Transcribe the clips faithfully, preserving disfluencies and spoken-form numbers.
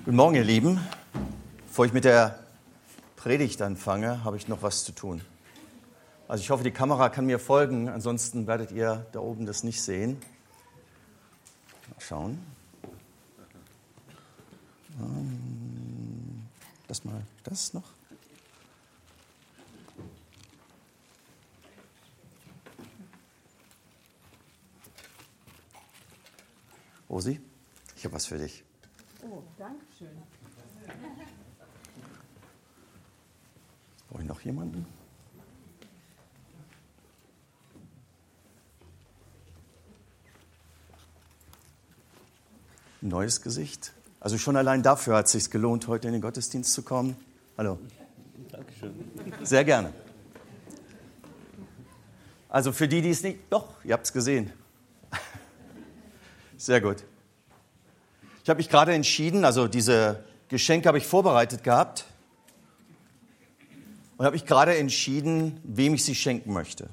Guten Morgen, ihr Lieben. Bevor ich mit der Predigt anfange, habe ich noch was zu tun. Also ich hoffe, die Kamera kann mir folgen, ansonsten werdet ihr da oben das nicht sehen. Mal schauen. Das mal, das noch. Rosi, ich habe was für dich. Oh, danke schön. Brauche ich noch jemanden? Ein neues Gesicht. Also schon allein dafür hat es sich gelohnt, heute in den Gottesdienst zu kommen. Hallo. Dankeschön. Sehr gerne. Also für die, die es nicht... Doch, ihr habt es gesehen. Sehr gut. Ich habe mich gerade entschieden, also diese Geschenke habe ich vorbereitet gehabt und habe mich gerade entschieden, wem ich sie schenken möchte.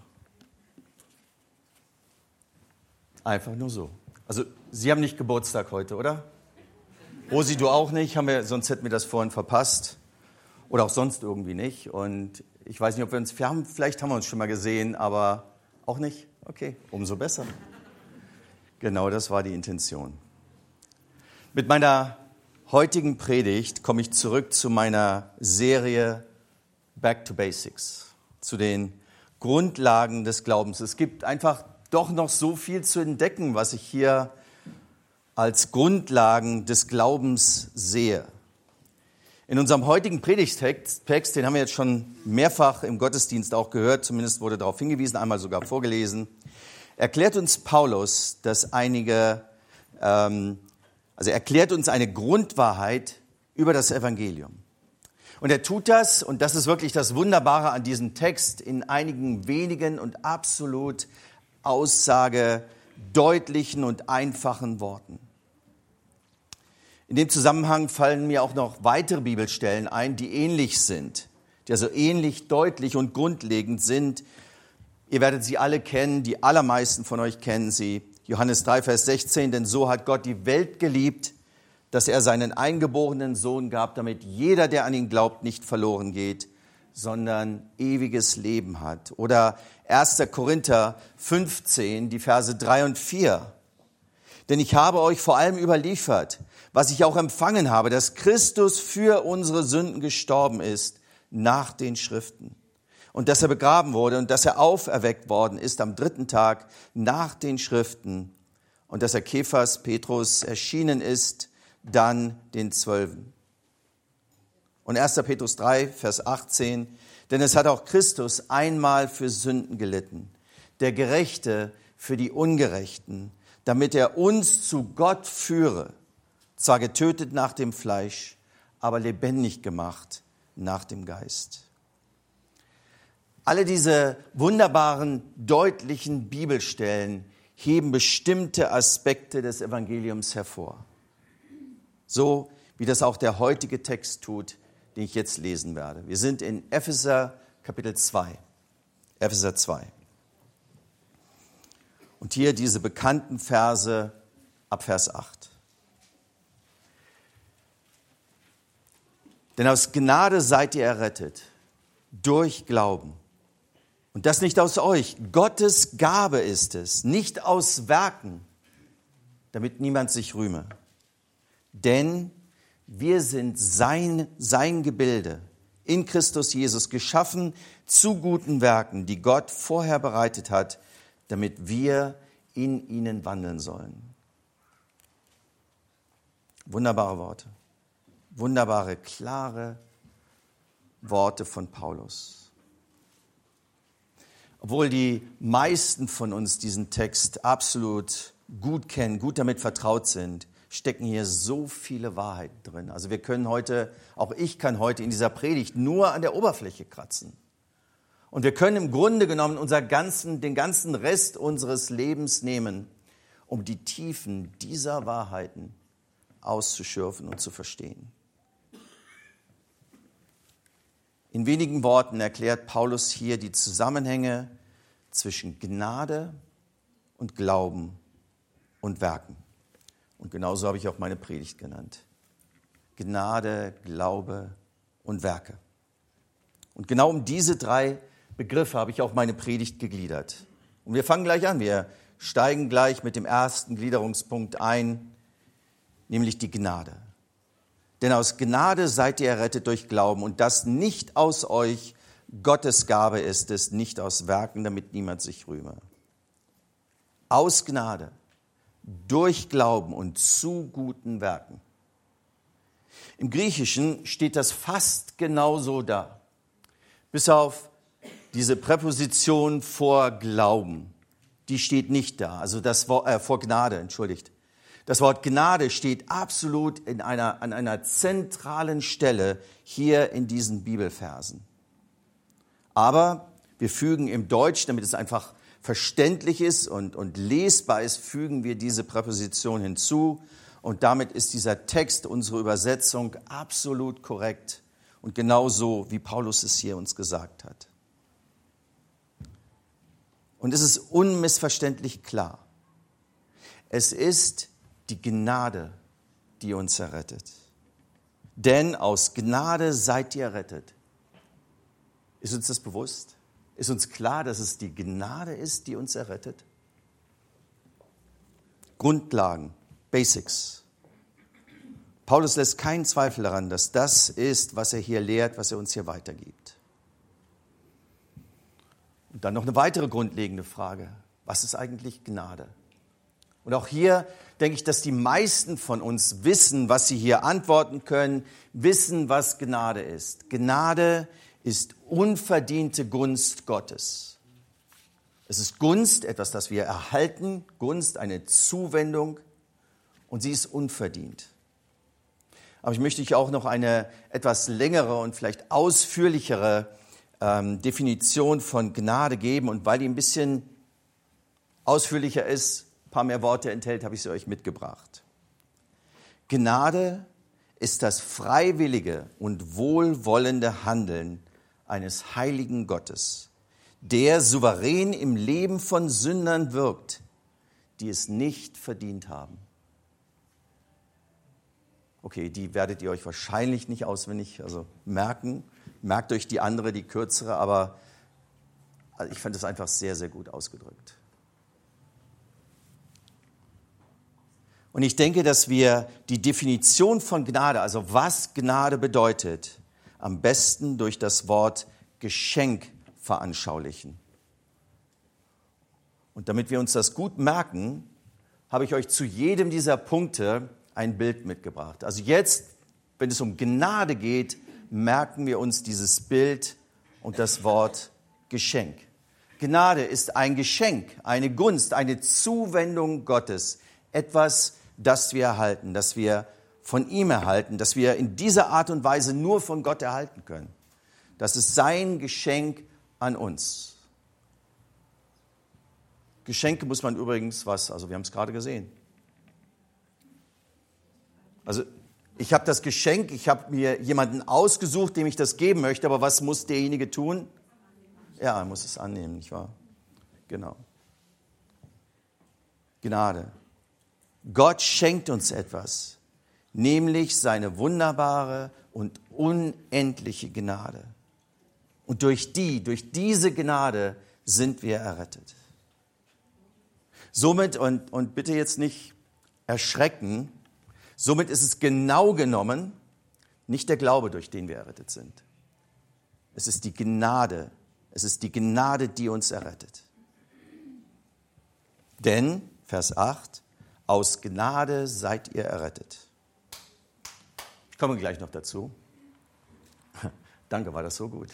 Einfach nur so. Also Sie haben nicht Geburtstag heute, oder? Rosi, du auch nicht, haben wir, sonst hätten wir das vorhin verpasst. Oder auch sonst irgendwie nicht. Und ich weiß nicht, ob wir uns, wir haben, vielleicht haben wir uns schon mal gesehen, aber auch nicht. Okay, umso besser. Genau, das war die Intention. Mit meiner heutigen Predigt komme ich zurück zu meiner Serie Back to Basics, zu den Grundlagen des Glaubens. Es gibt einfach doch noch so viel zu entdecken, was ich hier als Grundlagen des Glaubens sehe. In unserem heutigen Predigtext, den haben wir jetzt schon mehrfach im Gottesdienst auch gehört, zumindest wurde darauf hingewiesen, einmal sogar vorgelesen, erklärt uns Paulus, dass einige, ähm, also erklärt uns eine Grundwahrheit über das Evangelium. Und er tut das, und das ist wirklich das Wunderbare an diesem Text, in einigen wenigen und absolut aussagedeutlichen und einfachen Worten. In dem Zusammenhang fallen mir auch noch weitere Bibelstellen ein, die ähnlich sind, die also ähnlich deutlich und grundlegend sind. Ihr werdet sie alle kennen, die allermeisten von euch kennen sie. Johannes drei, Vers sechzehn, denn so hat Gott die Welt geliebt, dass er seinen eingeborenen Sohn gab, damit jeder, der an ihn glaubt, nicht verloren geht, sondern ewiges Leben hat. Oder erster Korinther fünfzehn, die Verse drei und vier. Denn ich habe euch vor allem überliefert, was ich auch empfangen habe, dass Christus für unsere Sünden gestorben ist, nach den Schriften. Und dass er begraben wurde und dass er auferweckt worden ist am dritten Tag nach den Schriften. Und dass er Kephas, Petrus, erschienen ist, dann den Zwölfen. Und erster Petrus drei, Vers achtzehn, denn es hat auch Christus einmal für Sünden gelitten, der Gerechte für die Ungerechten, damit er uns zu Gott führe, zwar getötet nach dem Fleisch, aber lebendig gemacht nach dem Geist. Alle diese wunderbaren, deutlichen Bibelstellen heben bestimmte Aspekte des Evangeliums hervor. So wie das auch der heutige Text tut, den ich jetzt lesen werde. Wir sind in Epheser Kapitel zwei. Epheser zwei. Und hier diese bekannten Verse ab Vers acht. Denn aus Gnade seid ihr errettet, durch Glauben. Und das nicht aus euch. Gottes Gabe ist es, nicht aus Werken, damit niemand sich rühme. Denn wir sind sein, sein Gebilde, in Christus Jesus, geschaffen zu guten Werken, die Gott vorher bereitet hat, damit wir in ihnen wandeln sollen. Wunderbare Worte. Wunderbare, klare Worte von Paulus. Obwohl die meisten von uns diesen Text absolut gut kennen, gut damit vertraut sind, stecken hier so viele Wahrheiten drin. Also wir können heute, auch ich kann heute in dieser Predigt nur an der Oberfläche kratzen. Und wir können im Grunde genommen unser ganzen, den ganzen Rest unseres Lebens nehmen, um die Tiefen dieser Wahrheiten auszuschürfen und zu verstehen. In wenigen Worten erklärt Paulus hier die Zusammenhänge zwischen Gnade und Glauben und Werken. Und genauso habe ich auch meine Predigt genannt. Gnade, Glaube und Werke. Und genau um diese drei Begriffe habe ich auch meine Predigt gegliedert. Und wir fangen gleich an. Wir steigen gleich mit dem ersten Gliederungspunkt ein, nämlich die Gnade. Denn aus Gnade seid ihr errettet durch Glauben und das nicht aus euch, Gottes Gabe ist es, nicht aus Werken, damit niemand sich rühme. Aus Gnade, durch Glauben und zu guten Werken. Im Griechischen steht das fast genauso da, bis auf diese Präposition vor Glauben. Die steht nicht da, also das Wort, äh, vor Gnade, entschuldigt. Das Wort Gnade steht absolut in einer, an einer zentralen Stelle hier in diesen Bibelversen. Aber wir fügen im Deutsch, damit es einfach verständlich ist und, und lesbar ist, fügen wir diese Präposition hinzu. Und damit ist dieser Text, unsere Übersetzung, absolut korrekt und genauso, wie Paulus es hier uns gesagt hat. Und es ist unmissverständlich klar. Es ist die Gnade, die uns errettet. Denn aus Gnade seid ihr errettet. Ist uns das bewusst? Ist uns klar, dass es die Gnade ist, die uns errettet? Grundlagen, Basics. Paulus lässt keinen Zweifel daran, dass das ist, was er hier lehrt, was er uns hier weitergibt. Und dann noch eine weitere grundlegende Frage. Was ist eigentlich Gnade? Und auch hier denke ich, dass die meisten von uns wissen, was sie hier antworten können, wissen, was Gnade ist. Gnade ist unverdiente Gunst Gottes. Es ist Gunst, etwas, das wir erhalten, Gunst, eine Zuwendung, und sie ist unverdient. Aber ich möchte euch auch noch eine etwas längere und vielleicht ausführlichere ähm, Definition von Gnade geben. Und weil die ein bisschen ausführlicher ist, ein paar mehr Worte enthält, habe ich sie euch mitgebracht. Gnade ist das freiwillige und wohlwollende Handeln eines heiligen Gottes, der souverän im Leben von Sündern wirkt, die es nicht verdient haben. Okay, die werdet ihr euch wahrscheinlich nicht auswendig also merken. Merkt euch die andere, die kürzere, aber ich fand es einfach sehr, sehr gut ausgedrückt. Und ich denke, dass wir die Definition von Gnade, also was Gnade bedeutet, am besten durch das Wort Geschenk veranschaulichen. Und damit wir uns das gut merken, habe ich euch zu jedem dieser Punkte ein Bild mitgebracht. Also jetzt, wenn es um Gnade geht, merken wir uns dieses Bild und das Wort Geschenk. Gnade ist ein Geschenk, eine Gunst, eine Zuwendung Gottes, etwas, das wir erhalten, das wir von ihm erhalten, das wir in dieser Art und Weise nur von Gott erhalten können. Das ist sein Geschenk an uns. Geschenke muss man übrigens was, also wir haben es gerade gesehen. Also ich habe das Geschenk, ich habe mir jemanden ausgesucht, dem ich das geben möchte, aber was muss derjenige tun? Ja, er muss es annehmen, nicht wahr? Genau. Gnade. Gott schenkt uns etwas, nämlich seine wunderbare und unendliche Gnade. Und durch die, durch diese Gnade sind wir errettet. Somit, und, und bitte jetzt nicht erschrecken, somit ist es genau genommen nicht der Glaube, durch den wir errettet sind. Es ist die Gnade, es ist die Gnade, die uns errettet. Denn, Vers acht, aus Gnade seid ihr errettet. Ich komme gleich noch dazu. Danke, war das so gut.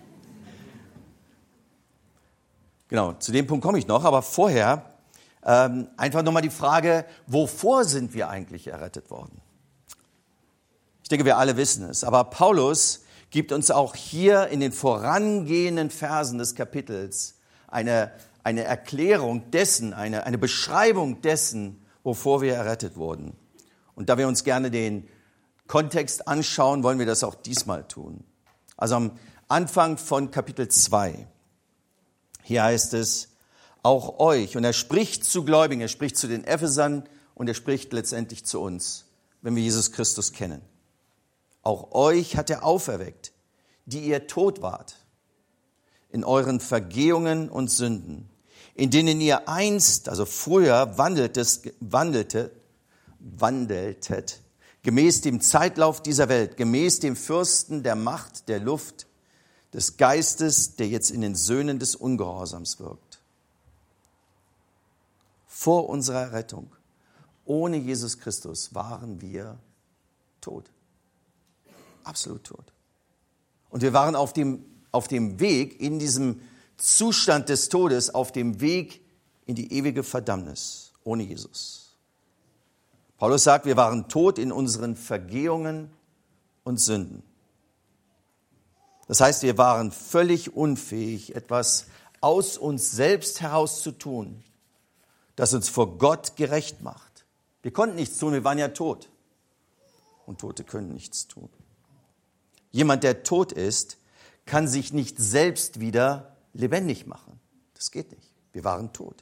Genau, zu dem Punkt komme ich noch, aber vorher ähm, einfach nochmal die Frage, wovor sind wir eigentlich errettet worden? Ich denke, wir alle wissen es, aber Paulus gibt uns auch hier in den vorangehenden Versen des Kapitels eine, eine Erklärung dessen, eine, eine Beschreibung dessen, wovor wir errettet wurden. Und da wir uns gerne den Kontext anschauen, wollen wir das auch diesmal tun. Also am Anfang von Kapitel zwei. Hier heißt es, auch euch, und er spricht zu Gläubigen, er spricht zu den Ephesern und er spricht letztendlich zu uns, wenn wir Jesus Christus kennen. Auch euch hat er auferweckt, die ihr tot wart, in euren Vergehungen und Sünden, in denen ihr einst, also früher, wandeltet, wandelte, wandeltet, gemäß dem Zeitlauf dieser Welt, gemäß dem Fürsten der Macht der Luft, des Geistes, der jetzt in den Söhnen des Ungehorsams wirkt. Vor unserer Rettung, ohne Jesus Christus, waren wir tot. Absolut tot. Und wir waren auf dem, auf dem Weg, in diesem Zustand des Todes, auf dem Weg in die ewige Verdammnis, ohne Jesus. Paulus sagt, wir waren tot in unseren Vergehungen und Sünden. Das heißt, wir waren völlig unfähig, etwas aus uns selbst heraus zu tun, das uns vor Gott gerecht macht. Wir konnten nichts tun, wir waren ja tot. Und Tote können nichts tun. Jemand, der tot ist, kann sich nicht selbst wieder lebendig machen. Das geht nicht. Wir waren tot.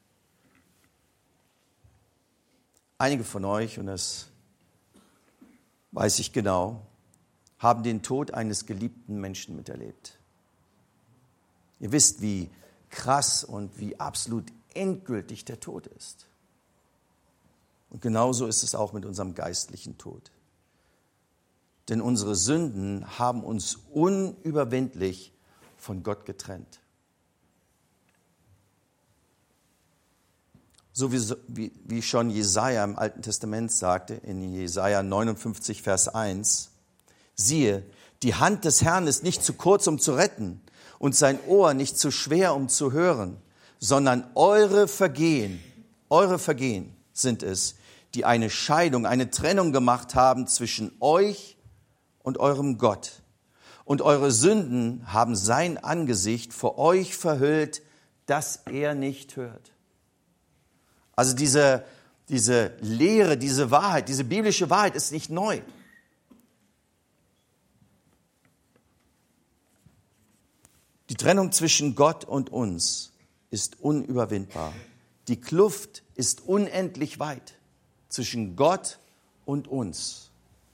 Einige von euch, und das weiß ich genau, haben den Tod eines geliebten Menschen miterlebt. Ihr wisst, wie krass und wie absolut endgültig der Tod ist. Und genauso ist es auch mit unserem geistlichen Tod. Denn unsere Sünden haben uns unüberwindlich von Gott getrennt. So wie, wie, wie schon Jesaja im Alten Testament sagte, in Jesaja neunundfünfzig, Vers eins, siehe, die Hand des Herrn ist nicht zu kurz, um zu retten, und sein Ohr nicht zu schwer, um zu hören, sondern eure Vergehen, eure Vergehen sind es, die eine Scheidung, eine Trennung gemacht haben zwischen euch und eurem Gott. Und eure Sünden haben sein Angesicht vor euch verhüllt, dass er nicht hört. Also diese, diese Lehre, diese Wahrheit, diese biblische Wahrheit ist nicht neu. Die Trennung zwischen Gott und uns ist unüberwindbar. Die Kluft ist unendlich weit zwischen Gott und uns.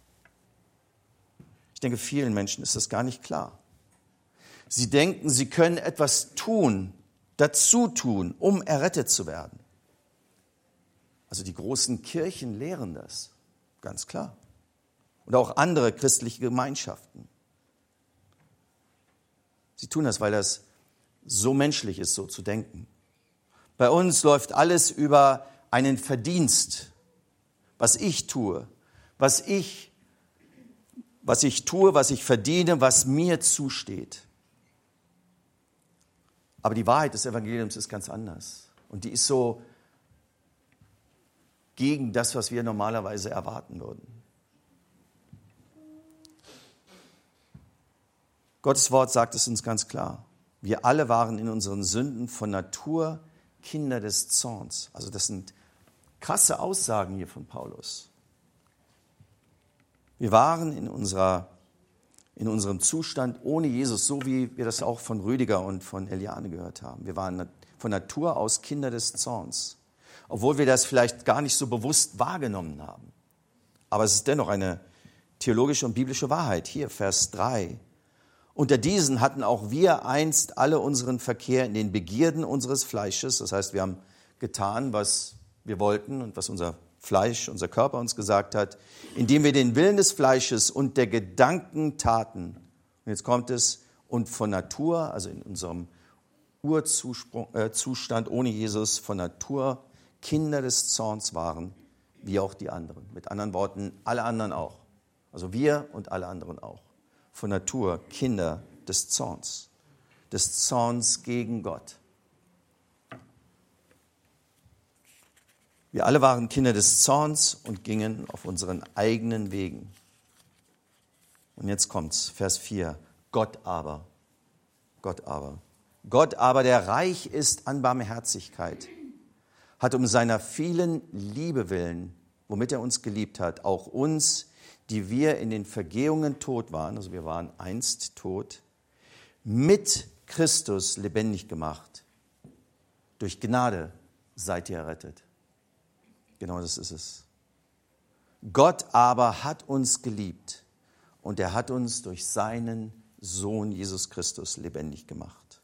Ich denke, vielen Menschen ist das gar nicht klar. Sie denken, sie können etwas tun, dazu tun, um errettet zu werden. Also die großen Kirchen lehren das, ganz klar. Und auch andere christliche Gemeinschaften. Sie tun das, weil das so menschlich ist, so zu denken. Bei uns läuft alles über einen Verdienst, was ich tue, was ich, was ich tue, was ich verdiene, was mir zusteht. Aber die Wahrheit des Evangeliums ist ganz anders. Und die ist so gegen das, was wir normalerweise erwarten würden. Gottes Wort sagt es uns ganz klar. Wir alle waren in unseren Sünden von Natur Kinder des Zorns. Also das sind krasse Aussagen hier von Paulus. Wir waren in, unserer, in unserem Zustand ohne Jesus, so wie wir das auch von Rüdiger und von Eliane gehört haben. Wir waren von Natur aus Kinder des Zorns, obwohl wir das vielleicht gar nicht so bewusst wahrgenommen haben. Aber es ist dennoch eine theologische und biblische Wahrheit. Hier, Vers drei. Unter diesen hatten auch wir einst alle unseren Verkehr in den Begierden unseres Fleisches. Das heißt, wir haben getan, was wir wollten und was unser Fleisch, unser Körper uns gesagt hat, indem wir den Willen des Fleisches und der Gedanken taten. Und jetzt kommt es, und von Natur, also in unserem Urzustand ohne Jesus, von Natur Kinder des Zorns waren, wie auch die anderen. Mit anderen Worten, alle anderen auch. Also wir und alle anderen auch. Von Natur Kinder des Zorns, des Zorns gegen Gott. Wir alle waren Kinder des Zorns und gingen auf unseren eigenen Wegen. Und jetzt kommt's, Vers vier. Gott aber, Gott aber, Gott aber, der reich ist an Barmherzigkeit, hat um seiner vielen Liebe willen, womit er uns geliebt hat, auch uns, die wir in den Vergehungen tot waren, also wir waren einst tot, mit Christus lebendig gemacht. Durch Gnade seid ihr errettet. Genau das ist es. Gott aber hat uns geliebt, und er hat uns durch seinen Sohn Jesus Christus lebendig gemacht.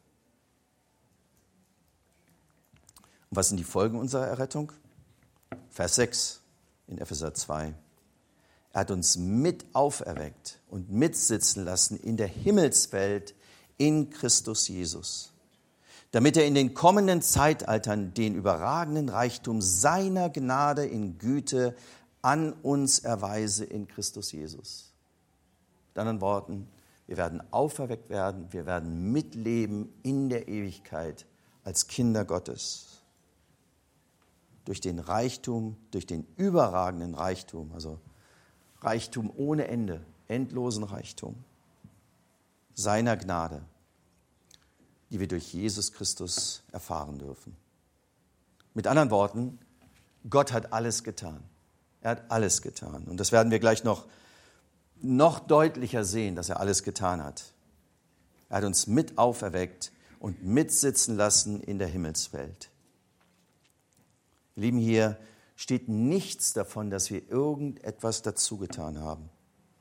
Und was sind die Folgen unserer Errettung? Vers sechs in Epheser zwei. Er hat uns mit auferweckt und mitsitzen lassen in der Himmelswelt in Christus Jesus, damit er in den kommenden Zeitaltern den überragenden Reichtum seiner Gnade in Güte an uns erweise in Christus Jesus. Mit anderen Worten, wir werden auferweckt werden, wir werden mitleben in der Ewigkeit als Kinder Gottes. Durch den Reichtum, durch den überragenden Reichtum, also Reichtum ohne Ende, endlosen Reichtum seiner Gnade, die wir durch Jesus Christus erfahren dürfen. Mit anderen Worten, Gott hat alles getan. Er hat alles getan. Und das werden wir gleich noch, noch deutlicher sehen, dass er alles getan hat. Er hat uns mit auferweckt und mitsitzen lassen in der Himmelswelt. Ihr Lieben, hier steht nichts davon, dass wir irgendetwas dazu getan haben.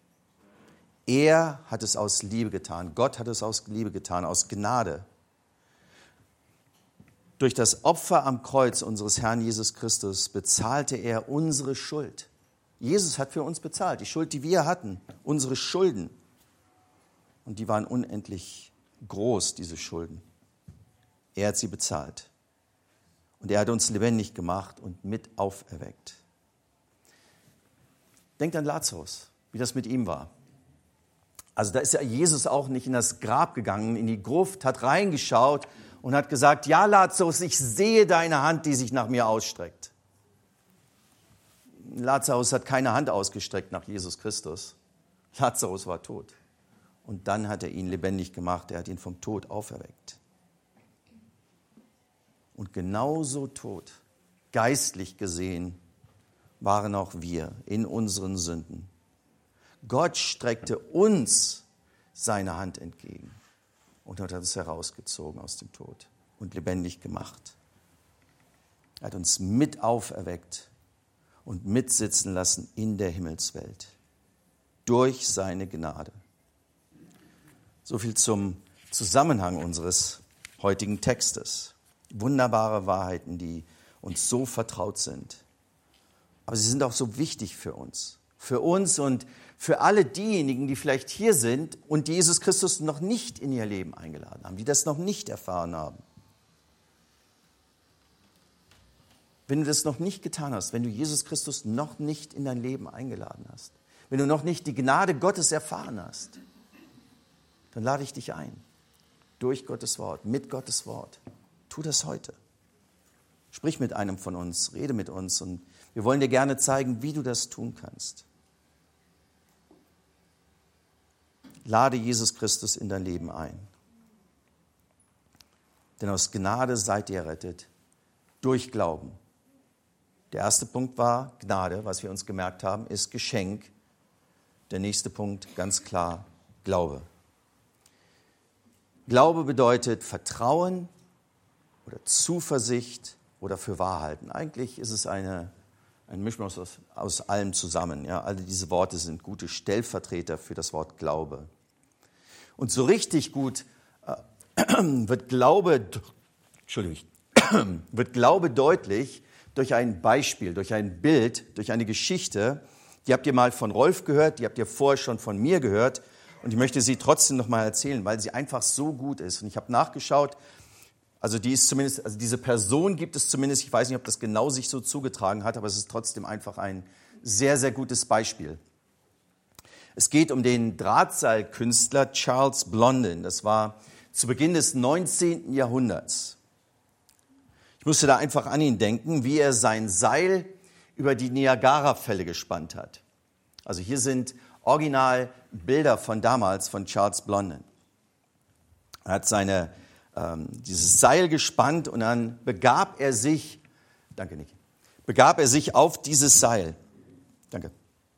Er hat es aus Liebe getan. Gott hat es aus Liebe getan, aus Gnade. Durch das Opfer am Kreuz unseres Herrn Jesus Christus bezahlte er unsere Schuld. Jesus hat für uns bezahlt, die Schuld, die wir hatten, unsere Schulden. Und die waren unendlich groß, diese Schulden. Er hat sie bezahlt. Und er hat uns lebendig gemacht und mit auferweckt. Denkt an Lazarus, wie das mit ihm war. Also da ist ja Jesus auch nicht in das Grab gegangen, in die Gruft, hat reingeschaut und hat gesagt, ja Lazarus, ich sehe deine Hand, die sich nach mir ausstreckt. Lazarus hat keine Hand ausgestreckt nach Jesus Christus. Lazarus war tot. Und dann hat er ihn lebendig gemacht, er hat ihn vom Tod auferweckt. Und genauso tot, geistlich gesehen, waren auch wir in unseren Sünden. Gott streckte uns seine Hand entgegen und hat uns herausgezogen aus dem Tod und lebendig gemacht. Er hat uns mit auferweckt und mitsitzen lassen in der Himmelswelt durch seine Gnade. So viel zum Zusammenhang unseres heutigen Textes. Wunderbare Wahrheiten, die uns so vertraut sind. Aber sie sind auch so wichtig für uns. Für uns und für alle diejenigen, die vielleicht hier sind und die Jesus Christus noch nicht in ihr Leben eingeladen haben, die das noch nicht erfahren haben. Wenn du das noch nicht getan hast, wenn du Jesus Christus noch nicht in dein Leben eingeladen hast, wenn du noch nicht die Gnade Gottes erfahren hast, dann lade ich dich ein, durch Gottes Wort, mit Gottes Wort. Tu das heute. Sprich mit einem von uns, rede mit uns und wir wollen dir gerne zeigen, wie du das tun kannst. Lade Jesus Christus in dein Leben ein. Denn aus Gnade seid ihr errettet, durch Glauben. Der erste Punkt war Gnade, was wir uns gemerkt haben, ist Geschenk. Der nächste Punkt, ganz klar, Glaube. Glaube bedeutet Vertrauen oder Zuversicht oder für Wahrhalten. Eigentlich ist es eine, ein Mischmasch aus, aus allem zusammen. Ja? Alle diese Worte sind gute Stellvertreter für das Wort Glaube. Und so richtig gut äh, wird Glaube, Entschuldigung, wird Glaube deutlich durch ein Beispiel, durch ein Bild, durch eine Geschichte. Die habt ihr mal von Rolf gehört, die habt ihr vorher schon von mir gehört. Und ich möchte sie trotzdem noch mal erzählen, weil sie einfach so gut ist. Und ich habe nachgeschaut, also die ist zumindest, also diese Person gibt es zumindest, ich weiß nicht, ob das genau sich so zugetragen hat, aber es ist trotzdem einfach ein sehr, sehr gutes Beispiel. Es geht um den Drahtseilkünstler Charles Blondin. Das war zu Beginn des neunzehnten Jahrhunderts. Ich musste da einfach an ihn denken, wie er sein Seil über die Niagara-Fälle gespannt hat. Also hier sind original Bilder von damals von Charles Blondin. Er hat seine, ähm, dieses Seil gespannt und dann begab er sich, danke Nick, begab er sich auf dieses Seil. Danke.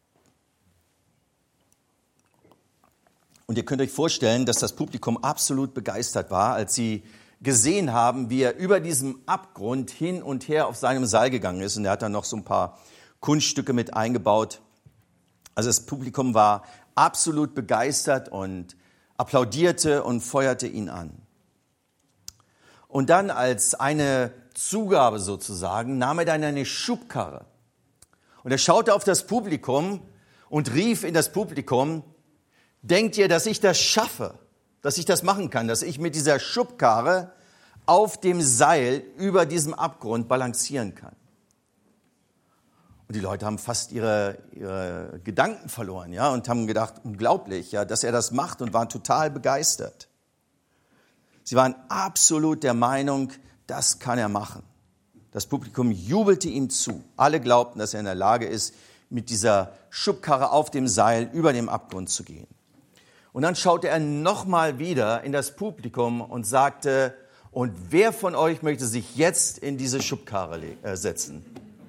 Und ihr könnt euch vorstellen, dass das Publikum absolut begeistert war, als sie gesehen haben, wie er über diesem Abgrund hin und her auf seinem Seil gegangen ist. Und er hat dann noch so ein paar Kunststücke mit eingebaut. Also das Publikum war absolut begeistert und applaudierte und feuerte ihn an. Und dann als eine Zugabe sozusagen nahm er dann eine Schubkarre. Und er schaute auf das Publikum und rief in das Publikum: Denkt ihr, dass ich das schaffe, dass ich das machen kann, dass ich mit dieser Schubkarre auf dem Seil über diesem Abgrund balancieren kann? Und die Leute haben fast ihre, ihre Gedanken verloren, ja, und haben gedacht, unglaublich, ja, dass er das macht, und waren total begeistert. Sie waren absolut der Meinung, das kann er machen. Das Publikum jubelte ihm zu. Alle glaubten, dass er in der Lage ist, mit dieser Schubkarre auf dem Seil über dem Abgrund zu gehen. Und dann schaute er nochmal wieder in das Publikum und sagte: Und wer von euch möchte sich jetzt in diese Schubkarre äh, setzen?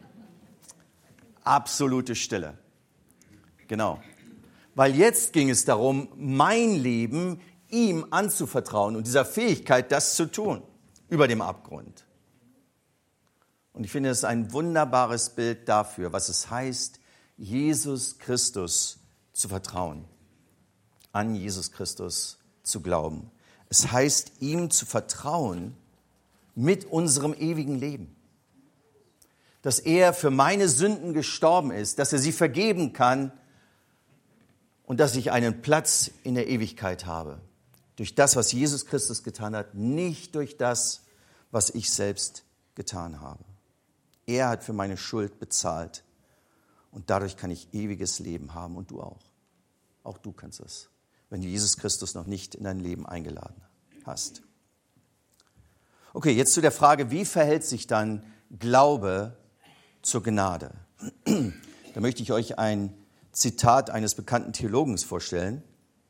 Absolute Stille. Genau. Weil jetzt ging es darum, mein Leben ihm anzuvertrauen und dieser Fähigkeit, das zu tun, über dem Abgrund. Und ich finde, es ist ein wunderbares Bild dafür, was es heißt, Jesus Christus zu vertrauen, an Jesus Christus zu glauben. Es heißt, ihm zu vertrauen mit unserem ewigen Leben. Dass er für meine Sünden gestorben ist, dass er sie vergeben kann und dass ich einen Platz in der Ewigkeit habe. Durch das, was Jesus Christus getan hat, nicht durch das, was ich selbst getan habe. Er hat für meine Schuld bezahlt und dadurch kann ich ewiges Leben haben, und du auch. Auch du kannst es, wenn du Jesus Christus noch nicht in dein Leben eingeladen hast. Okay, jetzt zu der Frage, wie verhält sich dann Glaube zur Gnade? Da möchte ich euch ein Zitat eines bekannten Theologen vorstellen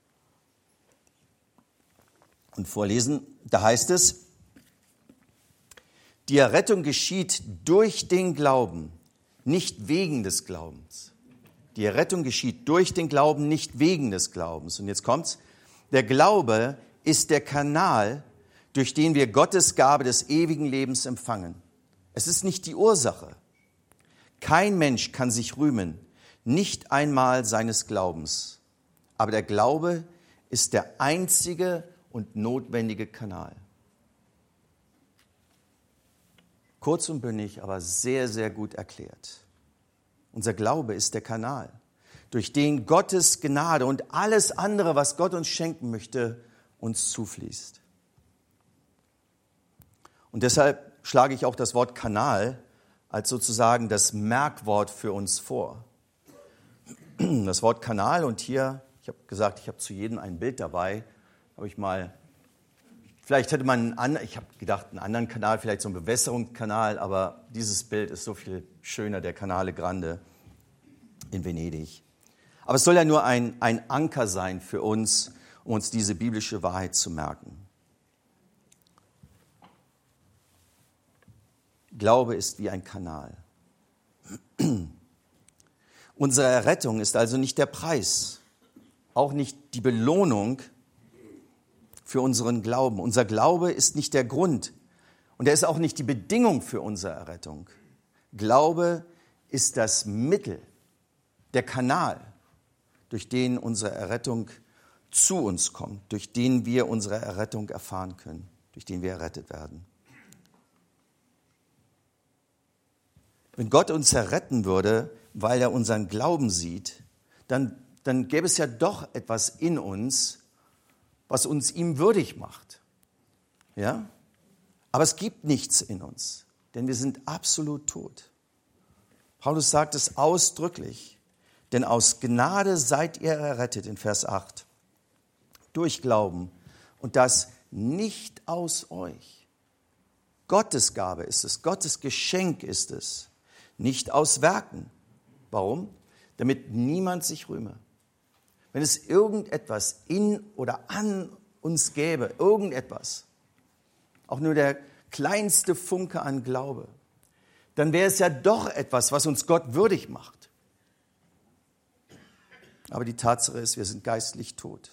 und vorlesen. Da heißt es: Die Errettung geschieht durch den Glauben, nicht wegen des Glaubens. Die Errettung geschieht durch den Glauben, nicht wegen des Glaubens. Und jetzt kommt's. Der Glaube ist der Kanal, durch den wir Gottes Gabe des ewigen Lebens empfangen. Es ist nicht die Ursache. Kein Mensch kann sich rühmen, nicht einmal seines Glaubens. Aber der Glaube ist der einzige und notwendige Kanal. Kurz und bündig, aber sehr, sehr gut erklärt. Unser Glaube ist der Kanal, durch den Gottes Gnade und alles andere, was Gott uns schenken möchte, uns zufließt. Und deshalb schlage ich auch das Wort Kanal als sozusagen das Merkwort für uns vor. Das Wort Kanal, und hier, ich habe gesagt, ich habe zu jedem ein Bild dabei, habe ich mal, vielleicht hätte man, einen, ich habe gedacht, einen anderen Kanal, vielleicht so einen Bewässerungskanal, aber dieses Bild ist so viel schöner, der Canale Grande in Venedig. Aber es soll ja nur ein, ein Anker sein für uns, um uns diese biblische Wahrheit zu merken. Glaube ist wie ein Kanal. Unsere Errettung ist also nicht der Preis, auch nicht die Belohnung für unseren Glauben. Unser Glaube ist nicht der Grund und er ist auch nicht die Bedingung für unsere Errettung. Glaube ist das Mittel, der Kanal, durch den unsere Errettung zu uns kommt, durch den wir unsere Errettung erfahren können, durch den wir errettet werden. Wenn Gott uns erretten würde, weil er unseren Glauben sieht, dann, dann gäbe es ja doch etwas in uns, was uns ihm würdig macht. Ja? Aber es gibt nichts in uns, denn wir sind absolut tot. Paulus sagt es ausdrücklich, denn aus Gnade seid ihr errettet, in Vers acht, durch Glauben, und das nicht aus euch. Gottes Gabe ist es, Gottes Geschenk ist es, nicht aus Werken. Warum? Damit niemand sich rühme. Wenn es irgendetwas in oder an uns gäbe, irgendetwas, auch nur der kleinste Funke an Glaube, dann wäre es ja doch etwas, was uns Gott würdig macht. Aber die Tatsache ist, wir sind geistlich tot.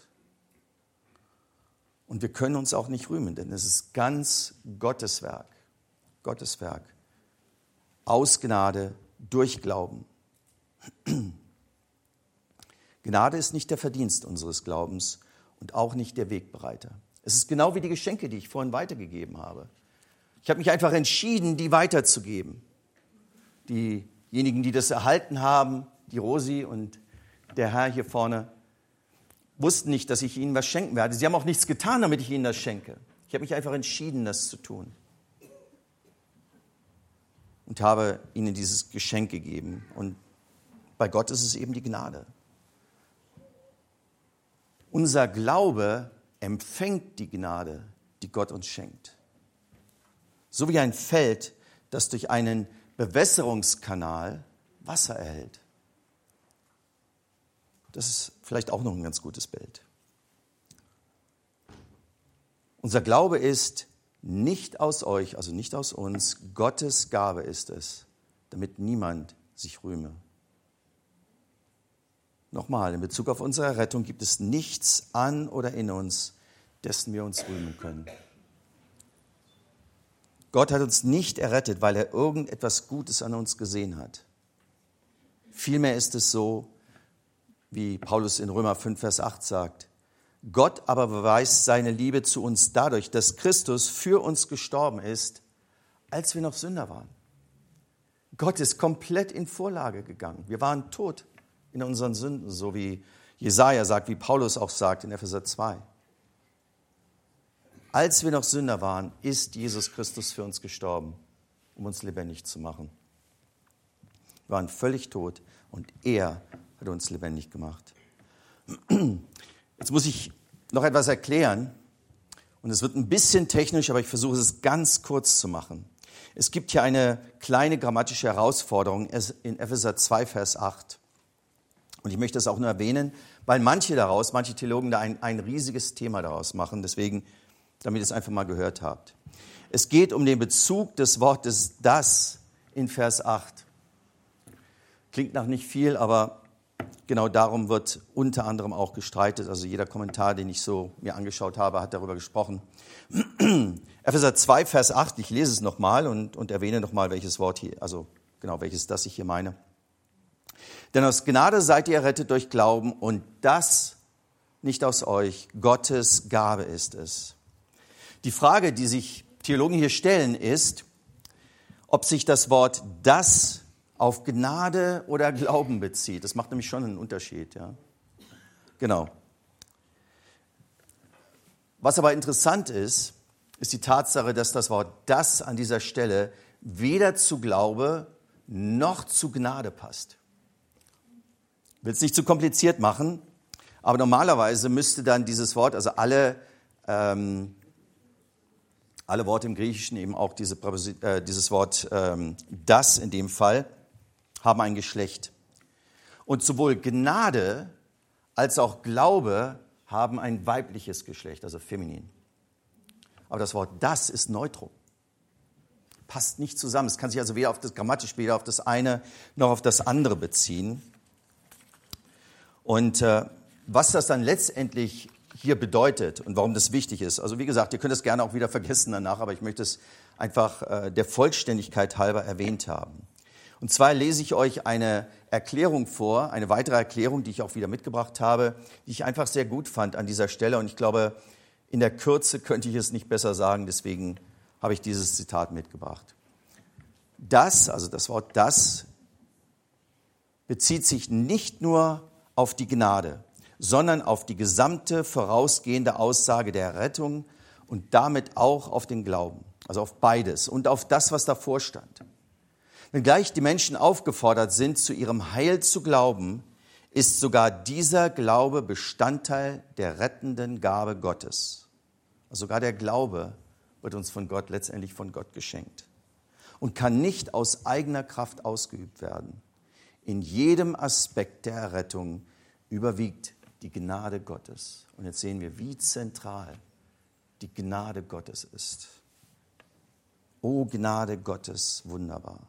Und wir können uns auch nicht rühmen, denn es ist ganz Gottes Werk. Gottes Werk. Aus Gnade, durch Glauben. Gnade ist nicht der Verdienst unseres Glaubens und auch nicht der Wegbereiter. Es ist genau wie die Geschenke, die ich vorhin weitergegeben habe. Ich habe mich einfach entschieden, die weiterzugeben. Diejenigen, die das erhalten haben, die Rosi und der Herr hier vorne, wussten nicht, dass ich ihnen was schenken werde. Sie haben auch nichts getan, damit ich ihnen das schenke. Ich habe mich einfach entschieden, das zu tun. Und habe ihnen dieses Geschenk gegeben. Und bei Gott ist es eben die Gnade. Unser Glaube empfängt die Gnade, die Gott uns schenkt. So wie ein Feld, das durch einen Bewässerungskanal Wasser erhält. Das ist vielleicht auch noch ein ganz gutes Bild. Unser Glaube ist nicht aus euch, also nicht aus uns, Gottes Gabe ist es, damit niemand sich rühme. Nochmal, in Bezug auf unsere Rettung gibt es nichts an oder in uns, dessen wir uns rühmen können. Gott hat uns nicht errettet, weil er irgendetwas Gutes an uns gesehen hat. Vielmehr ist es so, wie Paulus in Römer fünf, Vers acht sagt, Gott aber beweist seine Liebe zu uns dadurch, dass Christus für uns gestorben ist, als wir noch Sünder waren. Gott ist komplett in Vorlage gegangen. Wir waren tot in unseren Sünden, so wie Jesaja sagt, wie Paulus auch sagt in Epheser zwei. Als wir noch Sünder waren, ist Jesus Christus für uns gestorben, um uns lebendig zu machen. Wir waren völlig tot und er hat uns lebendig gemacht. Jetzt muss ich noch etwas erklären und es wird ein bisschen technisch, aber ich versuche es ganz kurz zu machen. Es gibt hier eine kleine grammatische Herausforderung in Epheser zwei, Vers acht. Und ich möchte das auch nur erwähnen, weil manche daraus, manche Theologen da ein, ein riesiges Thema daraus machen, deswegen, damit ihr es einfach mal gehört habt. Es geht um den Bezug des Wortes das in Vers acht. Klingt nach nicht viel, aber genau darum wird unter anderem auch gestreitet. Also jeder Kommentar, den ich so mir angeschaut habe, hat darüber gesprochen. Epheser zwei, Vers acht, ich lese es nochmal und, und erwähne nochmal, welches Wort hier, also genau welches das ich hier meine. Denn aus Gnade seid ihr errettet durch Glauben und das nicht aus euch, Gottes Gabe ist es. Die Frage, die sich Theologen hier stellen, ist, ob sich das Wort das auf Gnade oder Glauben bezieht. Das macht nämlich schon einen Unterschied. Ja? Genau. Was aber interessant ist, ist die Tatsache, dass das Wort das an dieser Stelle weder zu Glaube noch zu Gnade passt. Ich will es nicht zu kompliziert machen, aber normalerweise müsste dann dieses Wort, also alle, ähm, alle Worte im Griechischen, eben auch diese, äh, dieses Wort ähm, das in dem Fall, haben ein Geschlecht. Und sowohl Gnade als auch Glaube haben ein weibliches Geschlecht, also feminin. Aber das Wort das ist Neutrum. Passt nicht zusammen. Es kann sich also weder auf das grammatisch, weder auf das eine noch auf das andere beziehen. Und äh, was das dann letztendlich hier bedeutet und warum das wichtig ist, also wie gesagt, ihr könnt es gerne auch wieder vergessen danach, aber ich möchte es einfach äh, der Vollständigkeit halber erwähnt haben. Und zwar lese ich euch eine Erklärung vor, eine weitere Erklärung, die ich auch wieder mitgebracht habe, die ich einfach sehr gut fand an dieser Stelle. Und ich glaube, in der Kürze könnte ich es nicht besser sagen, deswegen habe ich dieses Zitat mitgebracht. Das, also das Wort das, bezieht sich nicht nur auf die Gnade, sondern auf die gesamte vorausgehende Aussage der Rettung und damit auch auf den Glauben, also auf beides und auf das, was davor stand. Wenngleich die Menschen aufgefordert sind, zu ihrem Heil zu glauben, ist sogar dieser Glaube Bestandteil der rettenden Gabe Gottes. Also sogar der Glaube wird uns von Gott, letztendlich von Gott geschenkt und kann nicht aus eigener Kraft ausgeübt werden. In jedem Aspekt der Errettung überwiegt die Gnade Gottes. Und jetzt sehen wir, wie zentral die Gnade Gottes ist. O Gnade Gottes, wunderbar.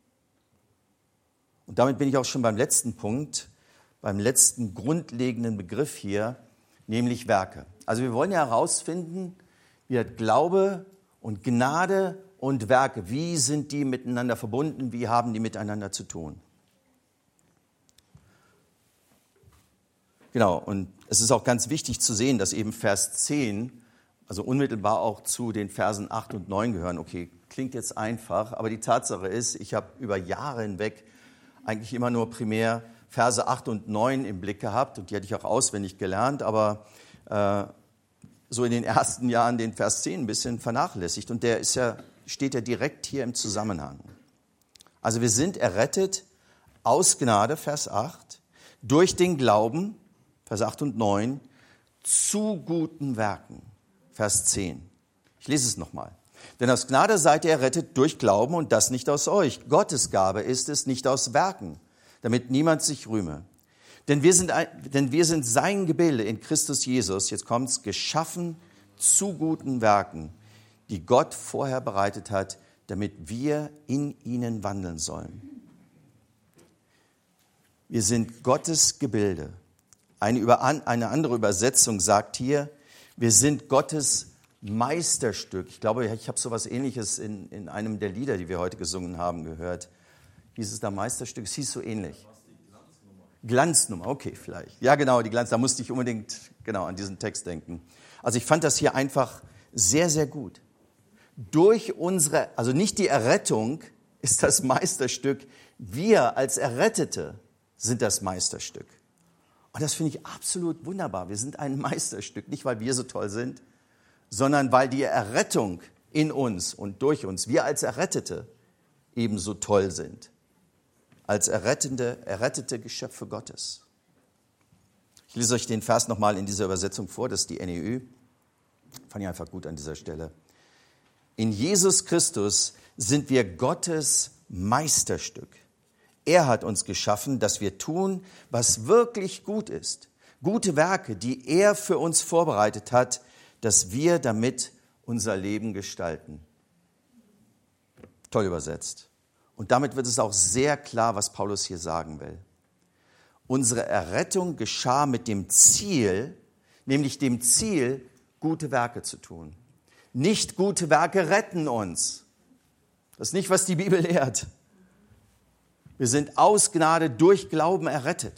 Und damit bin ich auch schon beim letzten Punkt, beim letzten grundlegenden Begriff hier, nämlich Werke. Also wir wollen ja herausfinden, wie hat Glaube und Gnade und Werke, wie sind die miteinander verbunden, wie haben die miteinander zu tun? Genau, und es ist auch ganz wichtig zu sehen, dass eben Vers zehn, also unmittelbar auch zu den Versen acht und neun gehören. Okay, klingt jetzt einfach, aber die Tatsache ist, ich habe über Jahre hinweg eigentlich immer nur primär Verse acht und neun im Blick gehabt und die hatte ich auch auswendig gelernt, aber äh, so in den ersten Jahren den Vers zehn ein bisschen vernachlässigt und der ist ja, steht ja direkt hier im Zusammenhang. Also wir sind errettet aus Gnade, Vers acht, durch den Glauben, Vers acht und neun, zu guten Werken, Vers zehn. Ich lese es nochmal. Denn aus Gnade seid ihr errettet durch Glauben und das nicht aus euch. Gottes Gabe ist es, nicht aus Werken, damit niemand sich rühme. Denn wir sind, denn wir sind sein Gebilde in Christus Jesus, jetzt kommt's, geschaffen zu guten Werken, die Gott vorher bereitet hat, damit wir in ihnen wandeln sollen. Wir sind Gottes Gebilde. Eine, über, eine andere Übersetzung sagt hier, wir sind Gottes Meisterstück. Ich glaube, ich habe so etwas Ähnliches in, in einem der Lieder, die wir heute gesungen haben, gehört. Hieß es da Meisterstück? Es hieß so ähnlich. Glanznummer, okay, vielleicht. Ja, genau, die Glanz, da musste ich unbedingt genau an diesen Text denken. Also ich fand das hier einfach sehr, sehr gut. Durch unsere, also nicht die Errettung ist das Meisterstück, wir als Errettete sind das Meisterstück. Und das finde ich absolut wunderbar. Wir sind ein Meisterstück, nicht weil wir so toll sind, sondern weil die Errettung in uns und durch uns, wir als Errettete, ebenso toll sind. Als errettende, errettete Geschöpfe Gottes. Ich lese euch den Vers nochmal in dieser Übersetzung vor, das ist die N E Ü. Fand ich einfach gut an dieser Stelle. In Jesus Christus sind wir Gottes Meisterstück. Er hat uns geschaffen, dass wir tun, was wirklich gut ist. Gute Werke, die er für uns vorbereitet hat, dass wir damit unser Leben gestalten. Toll übersetzt. Und damit wird es auch sehr klar, was Paulus hier sagen will. Unsere Errettung geschah mit dem Ziel, nämlich dem Ziel, gute Werke zu tun. Nicht gute Werke retten uns. Das ist nicht, was die Bibel lehrt. Wir sind aus Gnade durch Glauben errettet.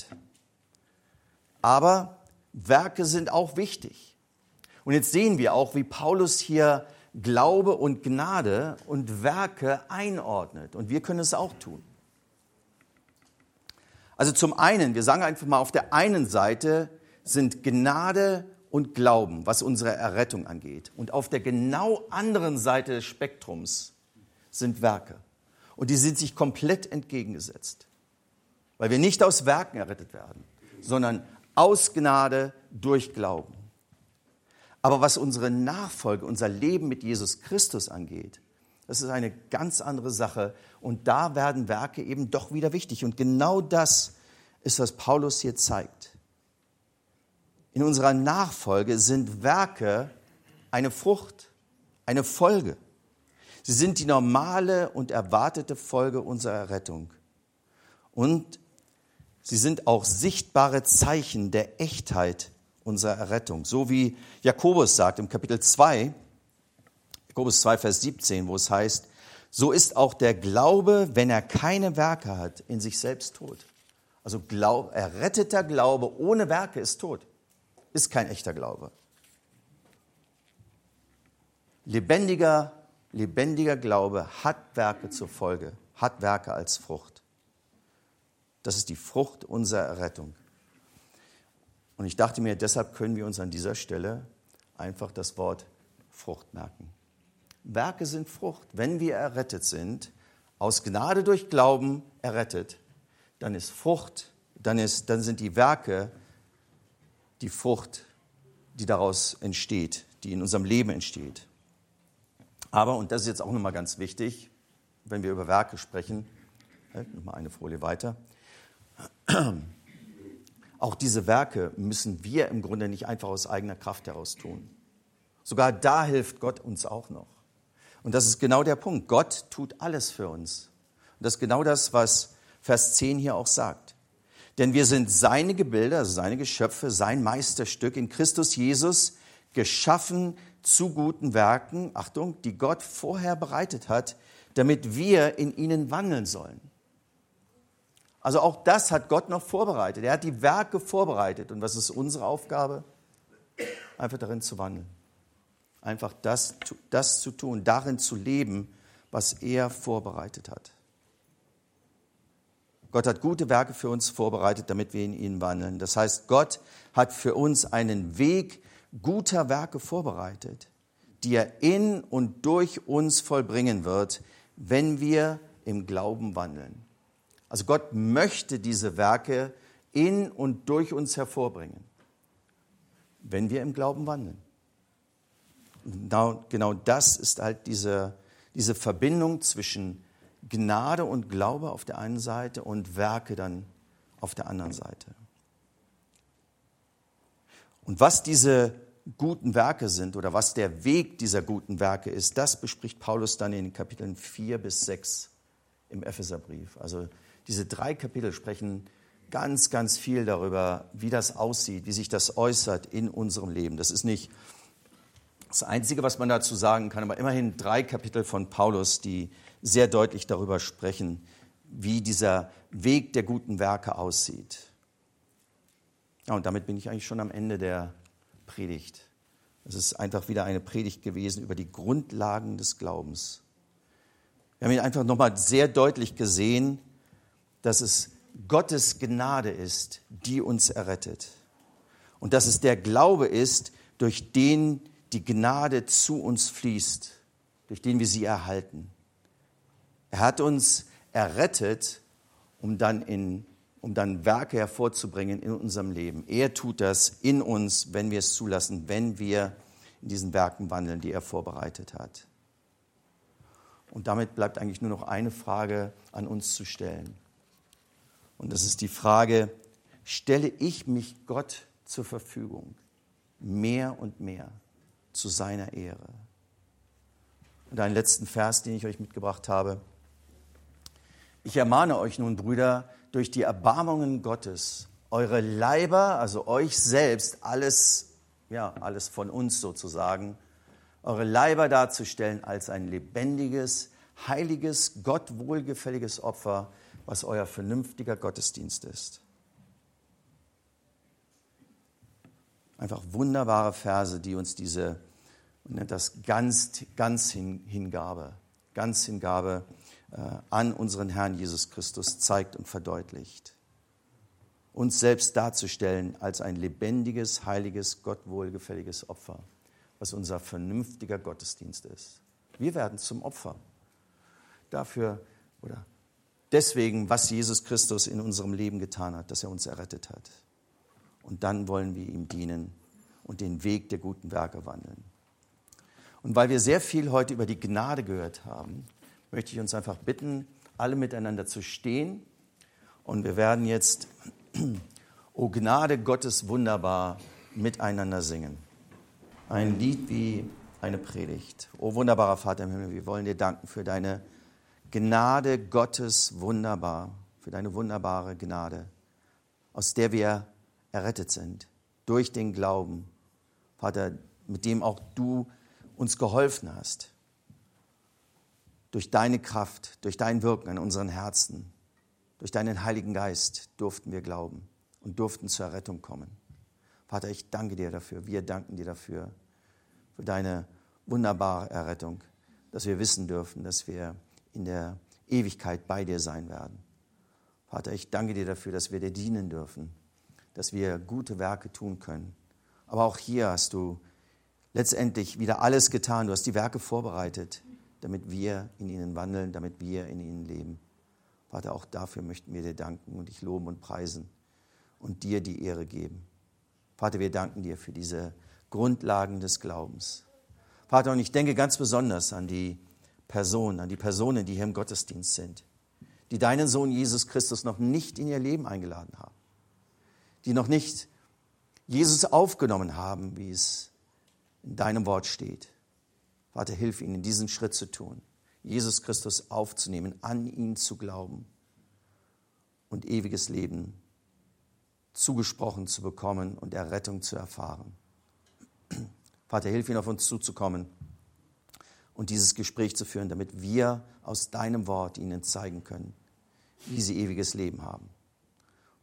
Aber Werke sind auch wichtig. Und jetzt sehen wir auch, wie Paulus hier Glaube und Gnade und Werke einordnet. Und wir können es auch tun. Also zum einen, wir sagen einfach mal, auf der einen Seite sind Gnade und Glauben, was unsere Errettung angeht. Und auf der genau anderen Seite des Spektrums sind Werke. Und die sind sich komplett entgegengesetzt. Weil wir nicht aus Werken errettet werden, sondern aus Gnade durch Glauben. Aber was unsere Nachfolge, unser Leben mit Jesus Christus angeht, das ist eine ganz andere Sache. Und da werden Werke eben doch wieder wichtig. Und genau das ist, was Paulus hier zeigt. In unserer Nachfolge sind Werke eine Frucht, eine Folge. Sie sind die normale und erwartete Folge unserer Errettung. Und sie sind auch sichtbare Zeichen der Echtheit unserer Errettung. So wie Jakobus sagt im Kapitel zwei, Jakobus zwei, Vers siebzehn, wo es heißt, so ist auch der Glaube, wenn er keine Werke hat, in sich selbst tot. Also Glaub, erretteter Glaube ohne Werke ist tot, ist kein echter Glaube. Lebendiger, lebendiger Glaube hat Werke zur Folge, hat Werke als Frucht. Das ist die Frucht unserer Errettung. Und ich dachte mir, deshalb können wir uns an dieser Stelle einfach das Wort Frucht merken. Werke sind Frucht. Wenn wir errettet sind, aus Gnade durch Glauben errettet, dann ist Frucht, dann, ist, dann sind die Werke die Frucht, die daraus entsteht, die in unserem Leben entsteht. Aber, und das ist jetzt auch nochmal ganz wichtig, wenn wir über Werke sprechen, halt, nochmal eine Folie weiter, auch diese Werke müssen wir im Grunde nicht einfach aus eigener Kraft heraus tun. Sogar da hilft Gott uns auch noch. Und das ist genau der Punkt. Gott tut alles für uns. Und das ist genau das, was Vers zehn hier auch sagt. Denn wir sind seine Gebilde, also seine Geschöpfe, sein Meisterstück in Christus Jesus, geschaffen zu guten Werken, Achtung, die Gott vorher bereitet hat, damit wir in ihnen wandeln sollen. Also auch das hat Gott noch vorbereitet. Er hat die Werke vorbereitet. Und was ist unsere Aufgabe? Einfach darin zu wandeln. Einfach das, das zu tun, darin zu leben, was er vorbereitet hat. Gott hat gute Werke für uns vorbereitet, damit wir in ihnen wandeln. Das heißt, Gott hat für uns einen Weg guter Werke vorbereitet, die er in und durch uns vollbringen wird, wenn wir im Glauben wandeln. Also Gott möchte diese Werke in und durch uns hervorbringen, wenn wir im Glauben wandeln. Genau, genau das ist halt diese, diese Verbindung zwischen Gnade und Glaube auf der einen Seite und Werke dann auf der anderen Seite. Und was diese guten Werke sind oder was der Weg dieser guten Werke ist, das bespricht Paulus dann in den Kapiteln vier bis sechs im Epheserbrief. Also diese drei Kapitel sprechen ganz, ganz viel darüber, wie das aussieht, wie sich das äußert in unserem Leben. Das ist nicht das Einzige, was man dazu sagen kann, aber immerhin drei Kapitel von Paulus, die sehr deutlich darüber sprechen, wie dieser Weg der guten Werke aussieht. Ja, und damit bin ich eigentlich schon am Ende der Predigt. Es ist einfach wieder eine Predigt gewesen über die Grundlagen des Glaubens. Wir haben ihn einfach nochmal sehr deutlich gesehen, dass es Gottes Gnade ist, die uns errettet. Und dass es der Glaube ist, durch den die Gnade zu uns fließt, durch den wir sie erhalten. Er hat uns errettet, um dann, in, um dann Werke hervorzubringen in unserem Leben. Er tut das in uns, wenn wir es zulassen, wenn wir in diesen Werken wandeln, die er vorbereitet hat. Und damit bleibt eigentlich nur noch eine Frage an uns zu stellen. Und das ist die Frage, stelle ich mich Gott zur Verfügung, mehr und mehr zu seiner Ehre? Und einen letzten Vers, den ich euch mitgebracht habe. Ich ermahne euch nun, Brüder, durch die Erbarmungen Gottes, eure Leiber, also euch selbst, alles, ja, alles von uns sozusagen, eure Leiber darzustellen als ein lebendiges, heiliges, Gott wohlgefälliges Opfer, was euer vernünftiger Gottesdienst ist. Einfach wunderbare Verse, die uns diese, und nennt das ganz, ganz hin, Hingabe, ganz Hingabe äh, an unseren Herrn Jesus Christus zeigt und verdeutlicht. Uns selbst darzustellen als ein lebendiges, heiliges, Gott wohlgefälliges Opfer, was unser vernünftiger Gottesdienst ist. Wir werden zum Opfer dafür oder deswegen, was Jesus Christus in unserem Leben getan hat, dass er uns errettet hat. Und dann wollen wir ihm dienen und den Weg der guten Werke wandeln. Und weil wir sehr viel heute über die Gnade gehört haben, möchte ich uns einfach bitten, alle miteinander zu stehen. Und wir werden jetzt O Gnade Gottes wunderbar miteinander singen. Ein Lied wie eine Predigt. O wunderbarer Vater im Himmel, wir wollen dir danken für deine Gnade Gottes wunderbar, für deine wunderbare Gnade, aus der wir errettet sind, durch den Glauben, Vater, mit dem auch du uns geholfen hast, durch deine Kraft, durch dein Wirken an unseren Herzen, durch deinen Heiligen Geist durften wir glauben und durften zur Errettung kommen. Vater, ich danke dir dafür, wir danken dir dafür, für deine wunderbare Errettung, dass wir wissen dürfen, dass wir in der Ewigkeit bei dir sein werden. Vater, ich danke dir dafür, dass wir dir dienen dürfen, dass wir gute Werke tun können. Aber auch hier hast du letztendlich wieder alles getan. Du hast die Werke vorbereitet, damit wir in ihnen wandeln, damit wir in ihnen leben. Vater, auch dafür möchten wir dir danken und dich loben und preisen und dir die Ehre geben. Vater, wir danken dir für diese Grundlagen des Glaubens. Vater, und ich denke ganz besonders an die Personen, an die Personen, die hier im Gottesdienst sind, die deinen Sohn Jesus Christus noch nicht in ihr Leben eingeladen haben, die noch nicht Jesus aufgenommen haben, wie es in deinem Wort steht. Vater, hilf ihnen, diesen Schritt zu tun, Jesus Christus aufzunehmen, an ihn zu glauben und ewiges Leben zugesprochen zu bekommen und Errettung zu erfahren. Vater, hilf ihnen, auf uns zuzukommen und dieses Gespräch zu führen, damit wir aus deinem Wort ihnen zeigen können, wie sie ewiges Leben haben.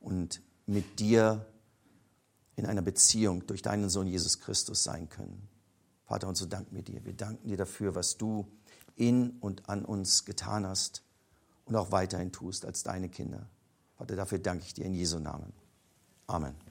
und mit dir in einer Beziehung durch deinen Sohn Jesus Christus sein können. Vater, und so danken wir dir. Wir danken dir dafür, was du in und an uns getan hast und auch weiterhin tust als deine Kinder. Vater, dafür danke ich dir in Jesu Namen. Amen.